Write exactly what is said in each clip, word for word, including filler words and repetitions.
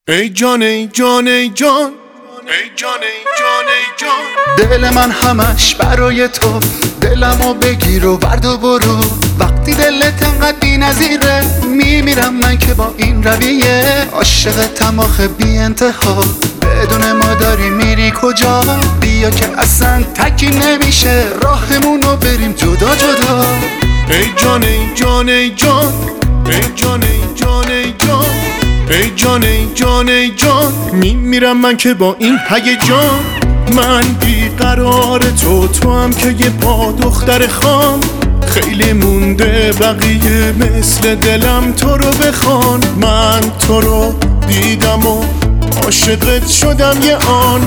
ای جان ای جان ای جان ای جان ای جان ای جان، دل من همش برای تو، دلمو بگیر و برد و برو. وقتی دلت انقدر بی نظیره، میمیرم من که با این رویه. عاشق تماخ بی انتها، بدون ما داری میری کجا؟ بیا که اصلا تکی نمیشه، راهمونو بریم جدا جدا. ای جان ای جان ای جان ای جان ای جان ای جان ای جان ای جان ای جان، میمیرم من که با این هیجان. من بیقرار تو، تو هم که یه پا دختر خام. خیلی مونده بقیه مثل دلم تو رو بخوان. من تو رو دیدم و عاشقت شدم یه آن.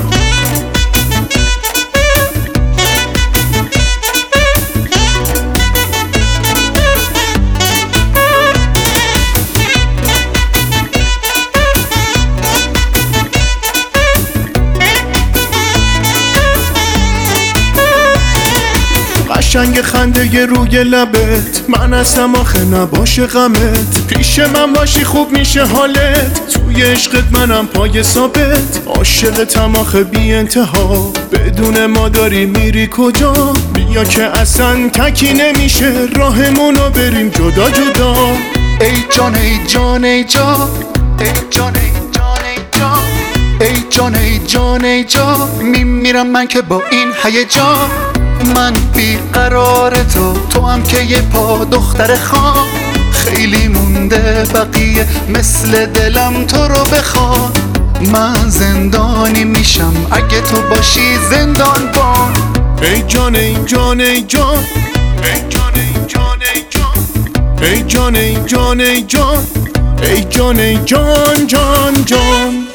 قشنگ خنده ی روی لبت، من اصلا آخه نباشه غمت. پیش من باشی خوب میشه حالت، توی عشقت منم پای ثابت. عاشقتم آخه بی انتها، بدون ما داری میری کجا؟ بیا که اصلا تکی نمیشه، راهمونو بریم جدا جدا. ای جان ای جان ای جان ای جان ای جان ای جان ای جان ای جان ای جان، میمیرم من که با این هیجان. من بیقرار تو، تو هم که یه پا دختر خام. خیلی مونده بقیه مثل دلم تو رو بخوان. من زندانی میشم اگه تو باشی زندان بان. ای جان ای جان ای جان ای جان ای جان ای جان ای جان ای جان ای جان ای جان ای جان جان جان.